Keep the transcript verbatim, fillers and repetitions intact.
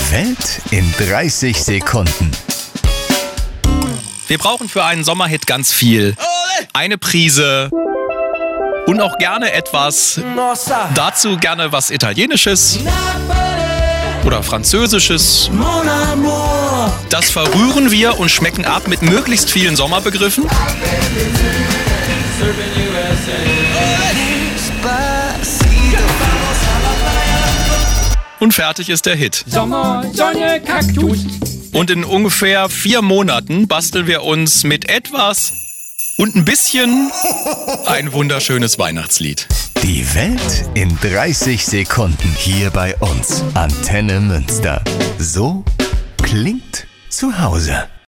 Die Welt in dreißig Sekunden. Wir brauchen für einen Sommerhit ganz viel. Eine Prise und auch gerne etwas, dazu gerne was Italienisches oder Französisches. Das verrühren wir und schmecken ab mit möglichst vielen Sommerbegriffen. Und fertig ist der Hit. Sommer, Sonne, Kaktus. Und in ungefähr vier Monaten basteln wir uns mit etwas und ein bisschen ein wunderschönes Weihnachtslied. Die Welt in dreißig Sekunden hier bei uns. Antenne Münster. So klingt zu Hause.